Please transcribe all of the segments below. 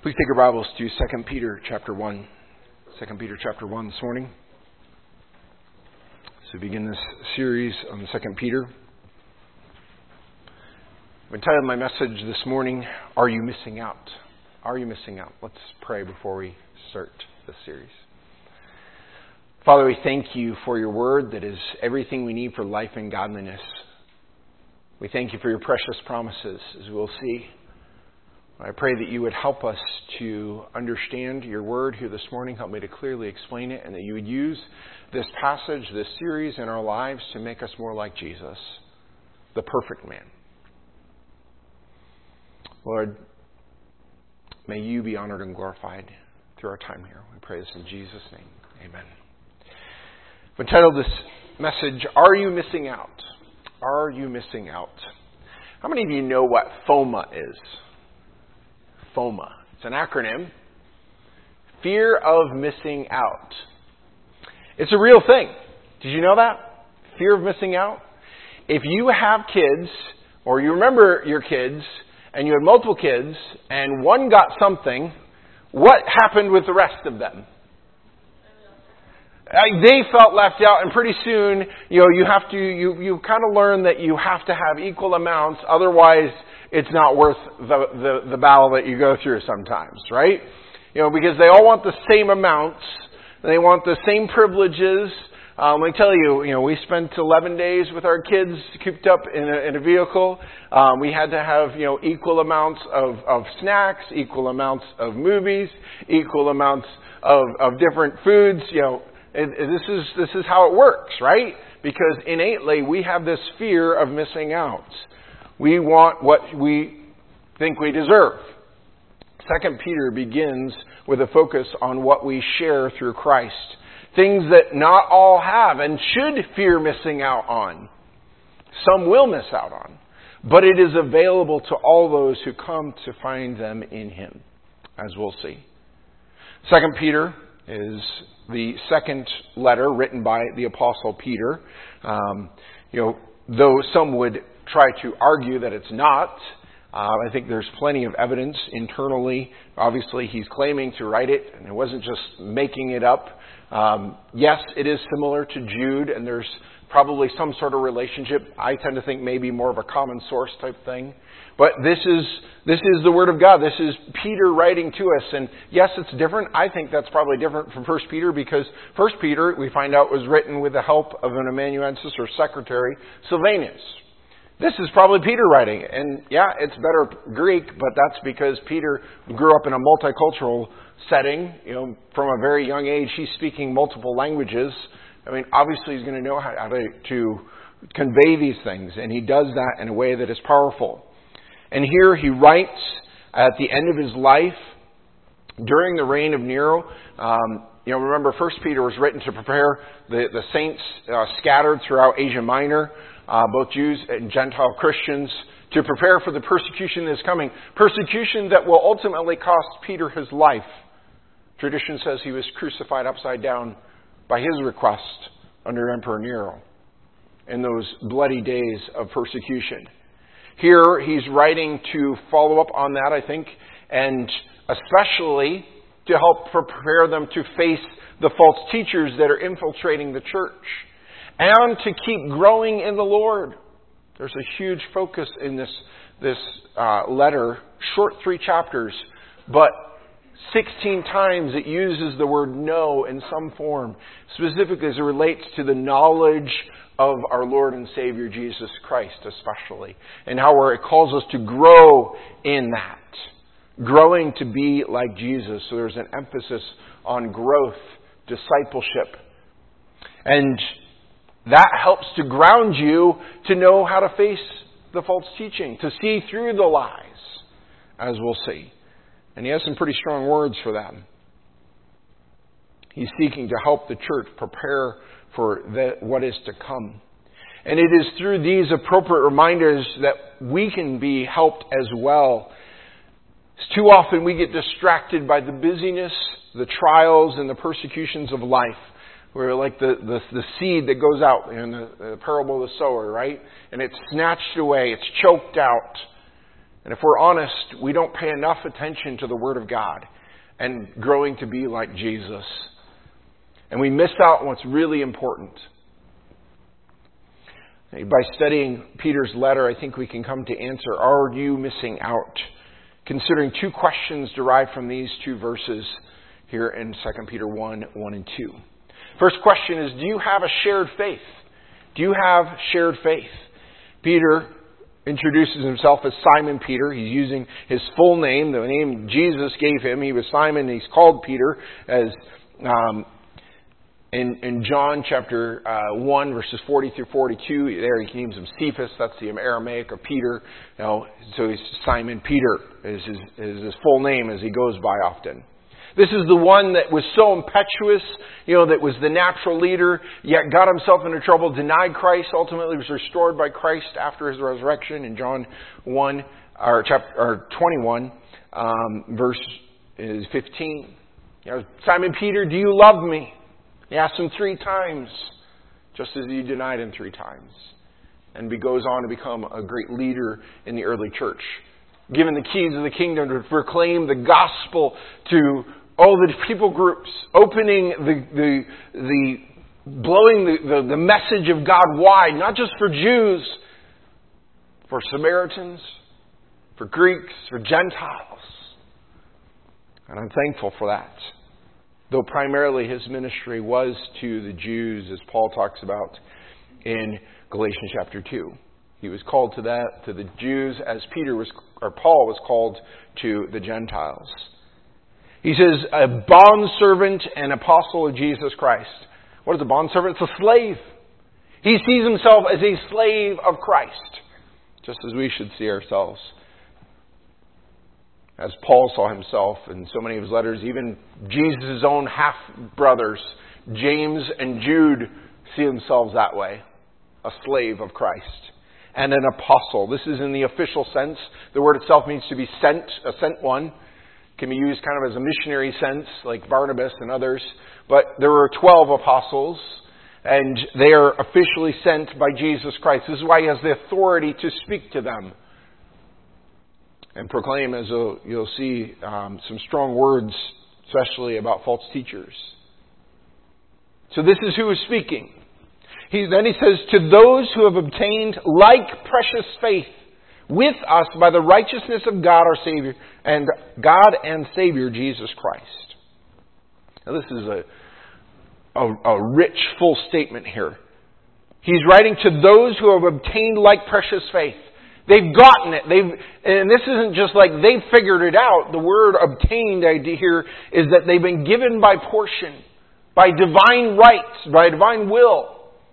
Please take your Bibles to 2 Peter chapter 1. 2 Peter chapter 1 this morning. So we begin this series on 2 Peter. I've entitled my message this morning, Are You Missing Out? Are you missing out? Let's pray before we start this series. Father, we thank you for your word that is everything we need for life and godliness. We thank you for your precious promises, as we'll see. I pray that you would help us to understand your word here this morning. Help me to clearly explain it, and that you would use this passage, this series in our lives to make us more like Jesus, the perfect man. Lord, may you be honored and glorified through our time here. We pray this in Jesus' name. Amen. I've entitled this message, Are You Missing Out? Are you missing out? How many of you know what FOMA is? FOMA. It's an acronym. Fear of missing out. It's a real thing. Did you know that? Fear of missing out? If you have kids, or you remember your kids, and you had multiple kids, and one got something, what happened with the rest of them? They felt left out, and pretty soon, you have to, you kind of learn that you have to have equal amounts, otherwise it's not worth the battle that you go through sometimes, right? Because they all want the same amounts, they want the same privileges. Let me tell you, we spent 11 days with our kids cooped up in a vehicle. We had to have, equal amounts of snacks, equal amounts of movies, equal amounts of different foods, This is how it works, right? Because innately we have this fear of missing out. We want what we think we deserve. 2 Peter begins with a focus on what we share through Christ. Things that not all have and should fear missing out on. Some will miss out on. But it is available to all those who come to find them in Him, as we'll see. 2 Peter is the second letter written by the Apostle Peter. Though some would try to argue that it's not, I think there's plenty of evidence internally. Obviously, he's claiming to write it, and it wasn't just making it up. Yes, it is similar to Jude, and there's probably some sort of relationship. I tend to think maybe more of a common source type thing. But this is the Word of God. This is Peter writing to us. And yes, it's different. I think that's probably different from 1 Peter because 1 Peter, we find out, was written with the help of an amanuensis or secretary, Silvanus. This is probably Peter writing. And yeah, it's better Greek, but that's because Peter grew up in a multicultural setting. From a very young age, he's speaking multiple languages. Obviously he's going to know how to convey these things. And he does that in a way that is powerful. And here he writes at the end of his life, during the reign of Nero. Remember 1 Peter was written to prepare the saints scattered throughout Asia Minor, both Jews and Gentile Christians, to prepare for the persecution that is coming. Persecution that will ultimately cost Peter his life. Tradition says he was crucified upside down by his request under Emperor Nero in those bloody days of persecution. Here he's writing to follow up on that, I think, and especially to help prepare them to face the false teachers that are infiltrating the church and to keep growing in the Lord. There's a huge focus in this letter, short 3 chapters, but 16 times it uses the word know in some form, specifically as it relates to the knowledge of our Lord and Savior Jesus Christ especially, and how it calls us to grow in that, growing to be like Jesus. So there's an emphasis on growth, discipleship, and that helps to ground you to know how to face the false teaching, to see through the lies, as we'll see. And he has some pretty strong words for them. He's seeking to help the church prepare for what is to come. And it is through these appropriate reminders that we can be helped as well. Too often we get distracted by the busyness, the trials, and the persecutions of life. We're like the seed that goes out in the parable of the sower, right? And it's snatched away, it's choked out. And if we're honest, we don't pay enough attention to the Word of God and growing to be like Jesus. And we miss out on what's really important. By studying Peter's letter, I think we can come to answer, are you missing out? Considering two questions derived from these two verses here in 2 Peter 1 and 2. First question is, do you have a shared faith? Do you have shared faith? Peter introduces himself as Simon Peter. He's using his full name, the name Jesus gave him. He was Simon, he's called Peter, as in John chapter 1, verses 40 through 42, there he names him Cephas. That's the Aramaic of Peter. So he's Simon Peter is his full name as he goes by often. This is the one that was so impetuous, that was the natural leader, yet got himself into trouble, denied Christ, ultimately was restored by Christ after his resurrection in John 1, or chapter 21, verse 15. Simon Peter, do you love me? He asked him 3 times, just as he denied him 3 times. And he goes on to become a great leader in the early church. Given the keys of the kingdom to proclaim the gospel to all the people groups, opening blowing the message of God wide, not just for Jews, for Samaritans, for Greeks, for Gentiles. And I'm thankful for that. Though primarily his ministry was to the Jews, as Paul talks about in Galatians chapter 2. He was called to the Jews, as Paul was called to the Gentiles. He says, a bondservant and apostle of Jesus Christ. What is a bondservant? It's a slave. He sees himself as a slave of Christ, just as we should see ourselves. As Paul saw himself in so many of his letters, even Jesus' own half-brothers, James and Jude, see themselves that way. A slave of Christ. And an apostle. This is in the official sense. The word itself means to be sent, a sent one. Can be used kind of as a missionary sense, like Barnabas and others. But there were 12 apostles, and they are officially sent by Jesus Christ. This is why he has the authority to speak to them and proclaim, as you'll see, some strong words, especially about false teachers. So this is who is speaking. Then he says, to those who have obtained like precious faith with us by the righteousness of God our Savior, and God and Savior Jesus Christ. Now this is a rich, full statement here. He's writing to those who have obtained like precious faith. They've gotten it. And this isn't just like they've figured it out. The word obtained idea here is that they've been given by portion, by divine rights, by divine will.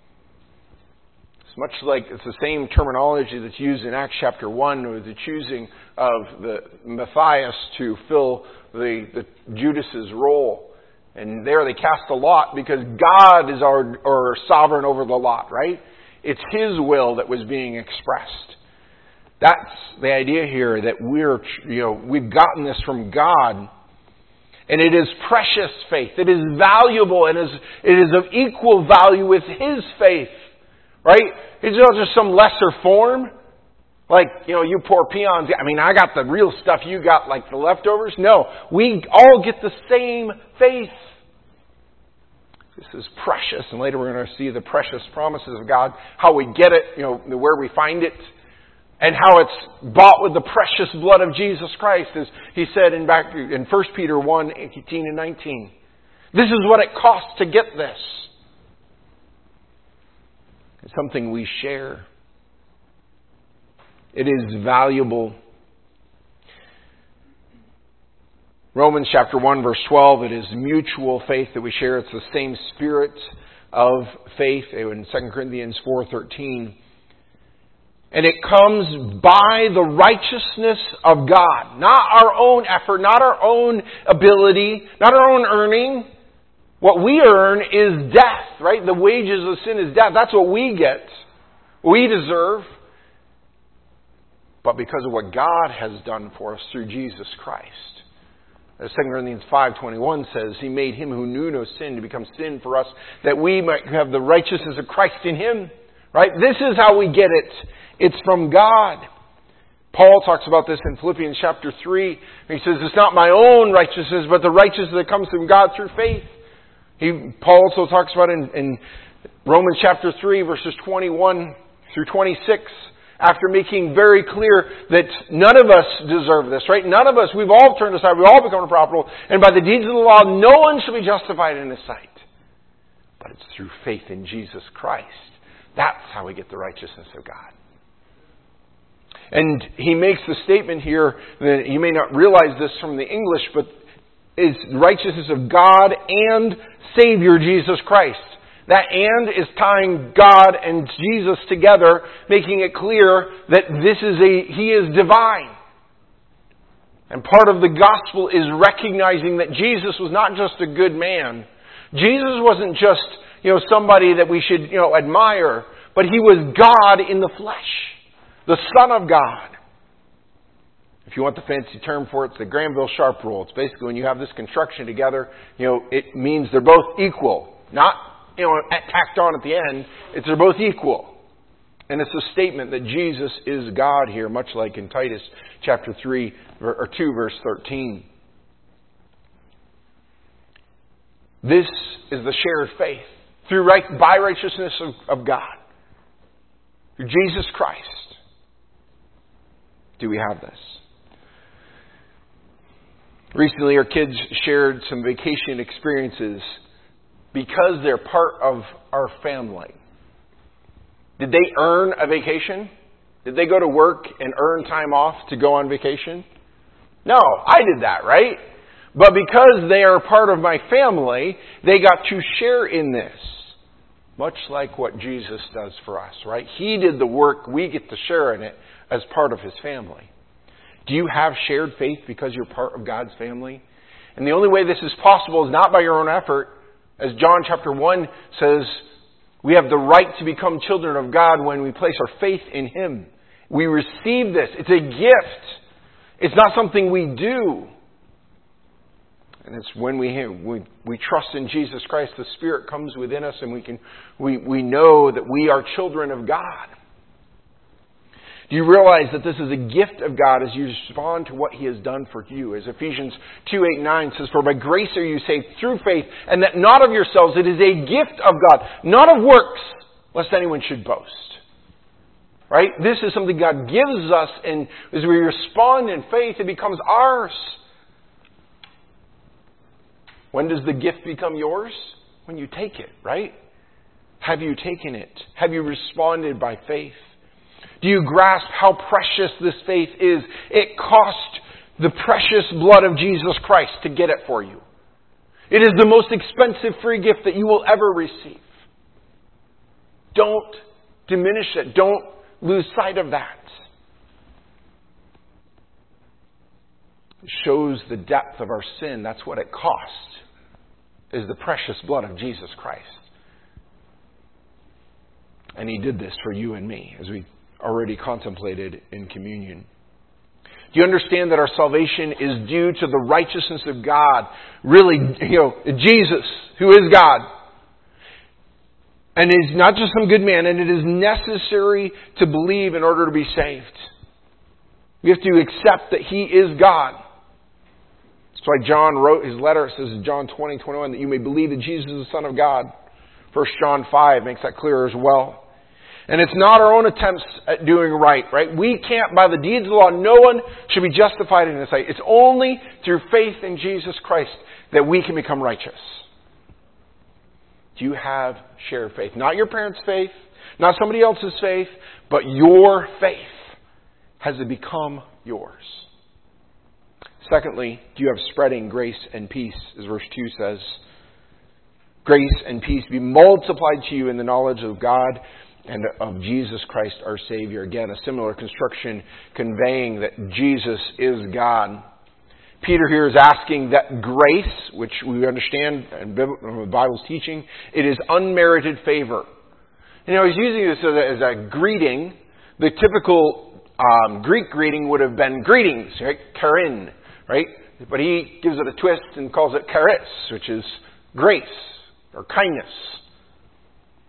It's much like it's the same terminology that's used in Acts chapter 1 with the choosing of the Matthias to fill the Judas's role. And there they cast a lot because God is our sovereign over the lot, right? It's His will that was being expressed. That's the idea here, that we've gotten this from God. And it is precious faith. It is valuable and it is of equal value with His faith. Right? It's not just some lesser form. Like, you poor peons. I got the real stuff, you got like the leftovers. No, we all get the same faith. This is precious. And later we're going to see the precious promises of God. How we get it, where we find it. And how it's bought with the precious blood of Jesus Christ, as he said in 1 Peter 1, 18 and 19. This is what it costs to get this. It's something we share. It is valuable. Romans chapter 1, verse 12, it is mutual faith that we share. It's the same spirit of faith in 2 Corinthians 4:13. And it comes by the righteousness of God. Not our own effort, not our own ability, not our own earning. What we earn is death, right? The wages of sin is death. That's what we get. We deserve. But because of what God has done for us through Jesus Christ. As 2 Corinthians 5:21 says, He made Him who knew no sin to become sin for us, that we might have the righteousness of Christ in Him. Right? This is how we get it. It's from God. Paul talks about this in Philippians chapter 3. He says, it's not my own righteousness, but the righteousness that comes from God through faith. Paul also talks about in Romans chapter 3, verses 21 through 26, after making very clear that none of us deserve this, right? None of us, we've all turned aside, we've all become unprofitable, and by the deeds of the law, no one shall be justified in His sight. But it's through faith in Jesus Christ. That's how we get the righteousness of God. And he makes the statement here that you may not realize this from the English, but is the righteousness of God and Savior Jesus Christ. That "and" is tying God and Jesus together, making it clear that He is divine. And part of the gospel is recognizing that Jesus was not just a good man. Jesus wasn't just, somebody that we should, admire, but He was God in the flesh. The Son of God. If you want the fancy term for it, it's the Granville-Sharp rule. It's basically when you have this construction together, it means they're both equal. Not, tacked on at the end. They're both equal. And it's a statement that Jesus is God here, much like in Titus chapter 3 or 2, verse 13. This is the shared faith by righteousness of God. Through Jesus Christ. Do we have this? Recently, our kids shared some vacation experiences because they're part of our family. Did they earn a vacation? Did they go to work and earn time off to go on vacation? No, I did that, right? But because they are part of my family, they got to share in this. Much like what Jesus does for us, right? He did the work, we get to share in it as part of His family. Do you have shared faith because you're part of God's family? And the only way this is possible is not by your own effort. As John chapter 1 says, we have the right to become children of God when we place our faith in Him. We receive this. It's a gift. It's not something we do. And it's when we trust in Jesus Christ, the Spirit comes within us, and we know that we are children of God. Do you realize that this is a gift of God as you respond to what He has done for you? As Ephesians 2:8-9 says, "For by grace are you saved through faith, and that not of yourselves, it is a gift of God, not of works, lest anyone should boast." Right? This is something God gives us, and as we respond in faith, it becomes ours. When does the gift become yours? When you take it, right? Have you taken it? Have you responded by faith? Do you grasp how precious this faith is? It cost the precious blood of Jesus Christ to get it for you. It is the most expensive free gift that you will ever receive. Don't diminish it. Don't lose sight of that. It shows the depth of our sin. That's what it cost. Is the precious blood of Jesus Christ. And He did this for you and me, as we already contemplated in communion. Do you understand that our salvation is due to the righteousness of God? Really, Jesus, who is God. And is not just some good man, and it is necessary to believe in order to be saved. We have to accept that He is God. That's why John wrote his letter. It says in John 20:21 that you may believe that Jesus is the Son of God. 1 John 5 makes that clear as well. And it's not our own attempts at doing right? We can't, by the deeds of the law, no one should be justified in His sight. It's only through faith in Jesus Christ that we can become righteous. Do you have shared faith? Not your parents' faith, not somebody else's faith, but your faith. Has it become yours? Secondly, do you have spreading grace and peace, as verse 2 says? Grace and peace be multiplied to you in the knowledge of God and of Jesus Christ our Savior. Again, a similar construction conveying that Jesus is God. Peter here is asking that grace, which we understand in the Bible's teaching, it is unmerited favor. He's using this as a greeting. The typical Greek greeting would have been greetings, right? Charin, right? But he gives it a twist and calls it charis, which is grace or kindness.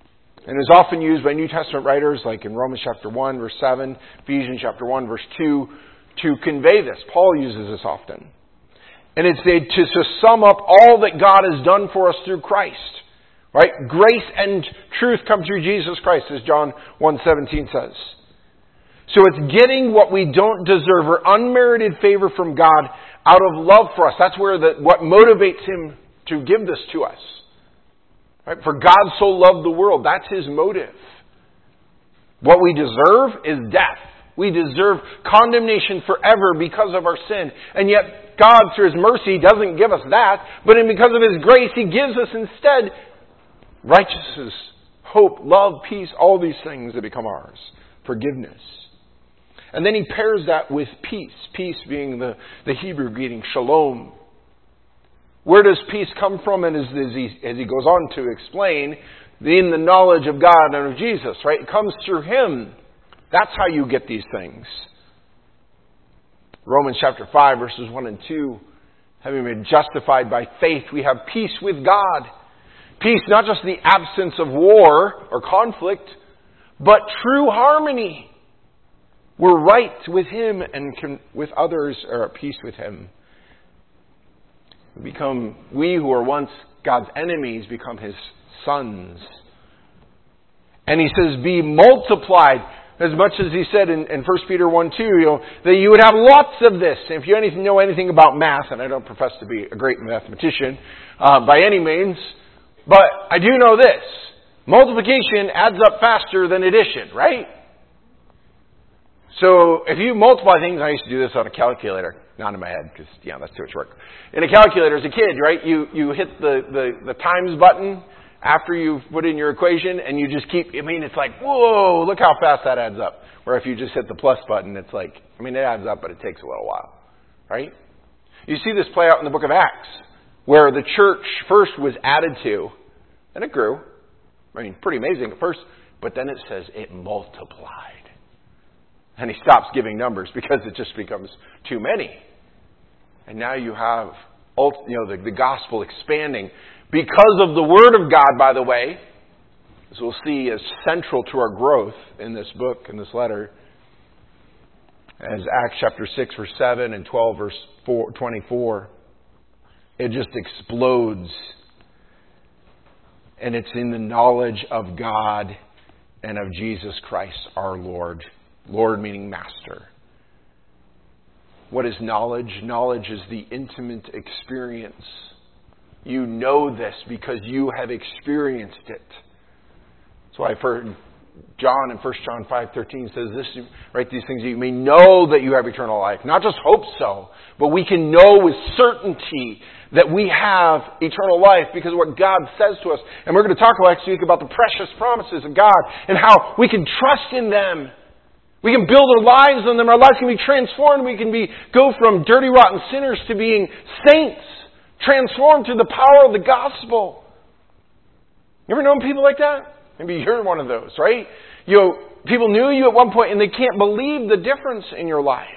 and is often used by New Testament writers, like in Romans chapter 1, verse 7, Ephesians chapter 1, verse 2, to convey this. Paul uses this often. And it's to sum up all that God has done for us through Christ. Right? Grace and truth come through Jesus Christ, as John 1:17 says. So it's getting what we don't deserve, or unmerited favor from God out of love for us. That's where what motivates Him to give this to us. Right? For God so loved the world. That's His motive. What we deserve is death. We deserve condemnation forever because of our sin. And yet God, through His mercy, doesn't give us that. But because of His grace, He gives us instead righteousness, hope, love, peace, all these things that become ours. Forgiveness. And then He pairs that with peace. Peace being the Hebrew greeting, shalom. Where does peace come from? And as he goes on to explain, in the knowledge of God and of Jesus, right? It comes through Him. That's how you get these things. Romans chapter 5, verses 1 and 2. Having been justified by faith, we have peace with God. Peace, not just the absence of war or conflict, but true harmony. We're right with Him and with others are at peace with Him. We who were once God's enemies become His sons. And He says, be multiplied. As much as He said in 1 Peter 1:2, that you would have lots of this. And if you know anything about math, and I don't profess to be a great mathematician by any means, but I do know this. Multiplication adds up faster than addition, right? So if you multiply things, I used to do this on a calculator. Not in my head, because, that's too much work. In a calculator as a kid, right, you hit the times button after you've put in your equation, and you just keep, it's like, whoa, look how fast that adds up. Or if you just hit the plus button, it's like, it adds up, but it takes a little while, right? You see this play out in the book of Acts, where the church first was added to, and it grew. Pretty amazing at first, but then it says it multiplied. And He stops giving numbers because it just becomes too many. And now you have the gospel expanding because of the Word of God, by the way, as we'll see, is central to our growth in this book, in this letter. As Acts chapter 6, verse 7 and 12, verse 24, it just explodes. And it's in the knowledge of God and of Jesus Christ, our Lord. Lord meaning master. What is knowledge? Knowledge is the intimate experience. You know this because you have experienced it. That's why I've heard John in 1 John 5:13 says this, write these things that you may know that you have eternal life. Not just hope so, but we can know with certainty that we have eternal life because of what God says to us. And we're going to talk next week about the precious promises of God and how we can trust in them. We can build our lives on them. Our lives can be transformed. We can go from dirty, rotten sinners to being saints, transformed through the power of the gospel. You ever known people like that? Maybe you're one of those, right? People knew you at one point and they can't believe the difference in your life.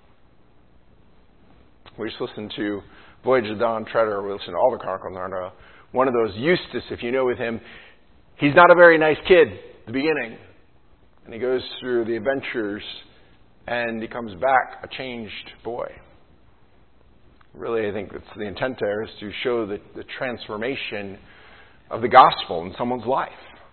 We just listened to Voyage of Don Treader. We listened to all the Chronicles of Narnia. One of those, Eustace, if you know with him, he's not a very nice kid at the beginning. And he goes through the adventures and he comes back a changed boy. Really, I think that's the intent there, is to show the transformation of the gospel in someone's life.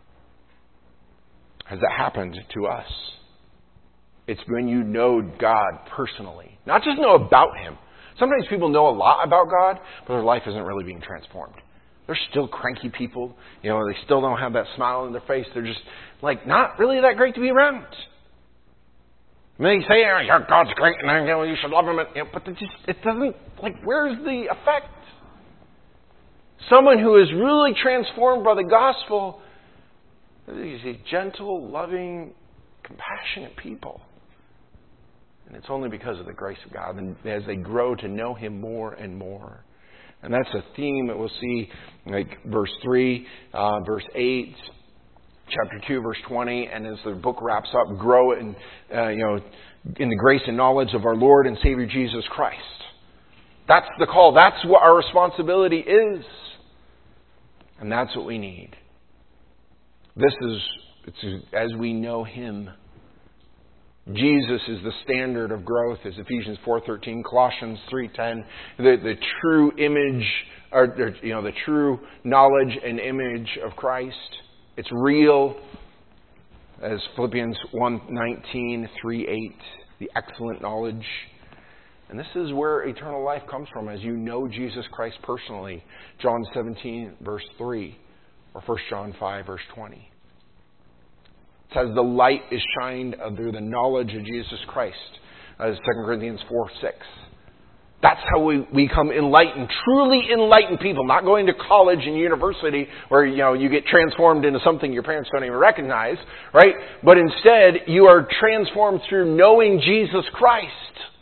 Has that happened to us? It's when you know God personally. Not just know about Him. Sometimes people know a lot about God, but their life isn't really being transformed. They're still cranky people. They still don't have that smile on their face. They're just, not really that great to be around. They say, God's great, and you should love Him. But it doesn't, where's the effect? Someone who is really transformed by the gospel is a gentle, loving, compassionate people. And it's only because of the grace of God, and as they grow to know Him more and more. And that's a theme that we'll see, verse 3, verse 8, chapter 2, verse 20, and as the book wraps up, grow in the grace and knowledge of our Lord and Savior Jesus Christ. That's the call. That's what our responsibility is. And that's what we need. It's as we know Him. Jesus is the standard of growth, as Ephesians 4:13, Colossians 3:10. The true image, or the true knowledge and image of Christ. It's real, as Philippians 1:19, 3:8, the excellent knowledge. And this is where eternal life comes from, as you know Jesus Christ personally. John 17, verse 3, or 1 John 5, verse 20. It says the light is shined through the knowledge of Jesus Christ. 2 Corinthians 4:6. That's how we become enlightened, truly enlightened people. Not going to college and university where you get transformed into something your parents don't even recognize, right? But instead, you are transformed through knowing Jesus Christ.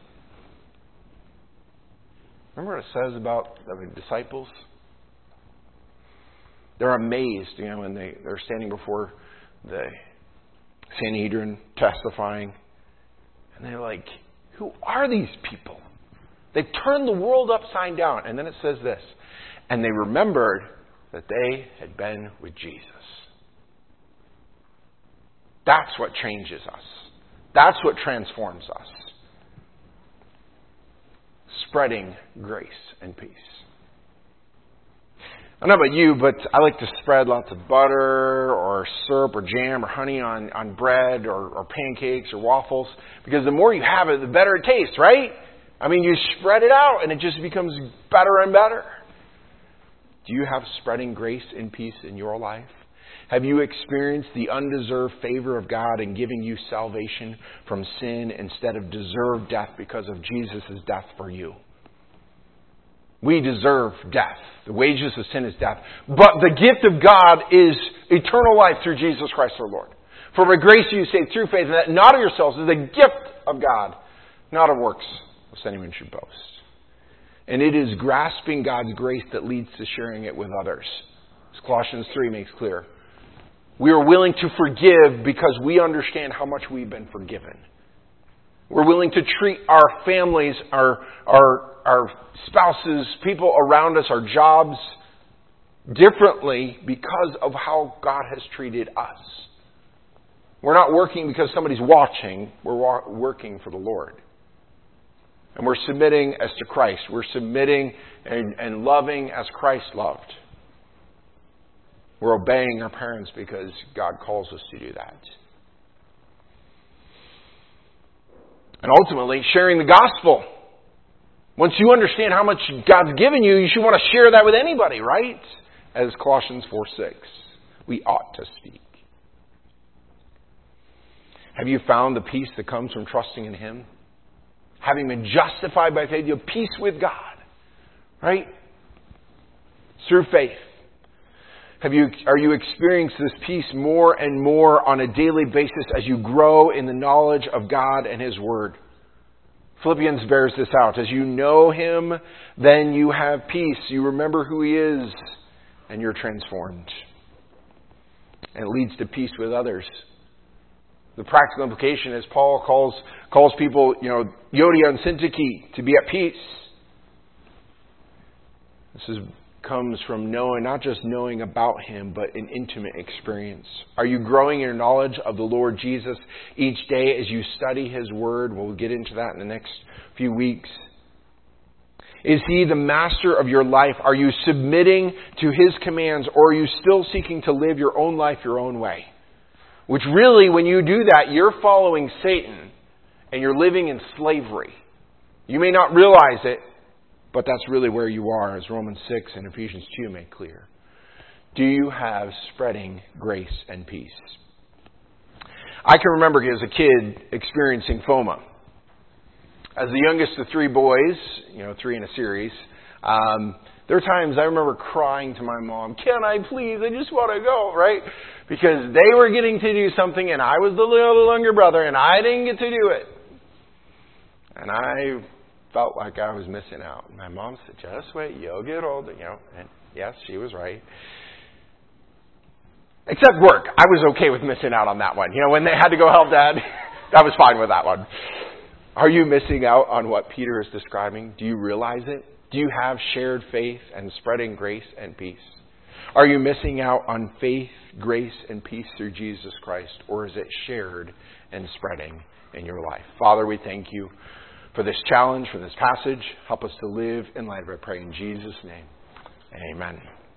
Remember what it says about the disciples? They're amazed, when they're standing before the Sanhedrin testifying. And they're like, who are these people? They've turned the world upside down. And then it says this, and they remembered that they had been with Jesus. That's what changes us. That's what transforms us. Spreading grace and peace. I don't know about you, but I like to spread lots of butter or syrup or jam or honey on bread or pancakes or waffles, because the more you have it, the better it tastes, right? I mean, you spread it out and it just becomes better and better. Do you have spreading grace and peace in your life? Have you experienced the undeserved favor of God in giving you salvation from sin instead of deserved death because of Jesus' death for you? We deserve death. The wages of sin is death. But the gift of God is eternal life through Jesus Christ our Lord. For by grace you saved through faith, and that not of yourselves, is a gift of God, not of works, lest anyone should boast. And it is grasping God's grace that leads to sharing it with others. As Colossians 3 makes clear. We are willing to forgive because we understand how much we've been forgiven. We're willing to treat our families, our spouses, people around us, our jobs differently because of how God has treated us. We're not working because somebody's watching. We're working for the Lord. And we're submitting as to Christ. We're submitting and loving as Christ loved. We're obeying our parents because God calls us to do that. And ultimately, sharing the gospel. Once you understand how much God's given you, you should want to share that with anybody, right? As Colossians 4:6, we ought to speak. Have you found the peace that comes from trusting in Him? Having been justified by faith, you have peace with God, right? Through faith. Are you experiencing this peace more and more on a daily basis as you grow in the knowledge of God and His Word? Philippians bears this out. As you know Him, then you have peace. You remember who He is, and you're transformed. And it leads to peace with others. The practical implication is Paul calls people, Euodia and Syntyche, to be at peace. This comes from knowing, not just knowing about Him, but an intimate experience. Are you growing in your knowledge of the Lord Jesus each day as you study His Word? We'll get into that in the next few weeks. Is He the master of your life? Are you submitting to His commands, or are you still seeking to live your own life your own way? Which really, when you do that, you're following Satan and you're living in slavery. You may not realize it, but that's really where you are, as Romans 6 and Ephesians 2 make clear. Do you have spreading grace and peace? I can remember as a kid experiencing FOMA. As the youngest of three boys, 3 in a series, there were times I remember crying to my mom, "Can I please? I just want to go," right? Because they were getting to do something and I was the little younger brother and I didn't get to do it. And I felt like I was missing out. My mom said, "Just wait, you'll get older," and yes, she was right. Except work. I was okay with missing out on that one. When they had to go help Dad, I was fine with that one. Are you missing out on what Peter is describing? Do you realize it? Do you have shared faith and spreading grace and peace? Are you missing out on faith, grace, and peace through Jesus Christ? Or is it shared and spreading in your life? Father, we thank you for this challenge, for this passage. Help us to live in light of it. I pray in Jesus' name. Amen.